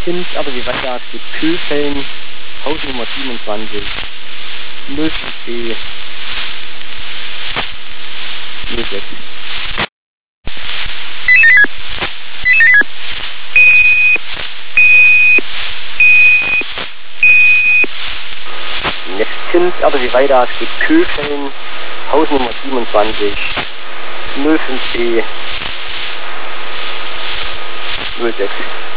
Kind, aber wie weiter steht Köfeln, Hausnummer 27, 05B 06. Kind, aber wie weiter steht Köfeln, Hausnummer 27, 05B 06.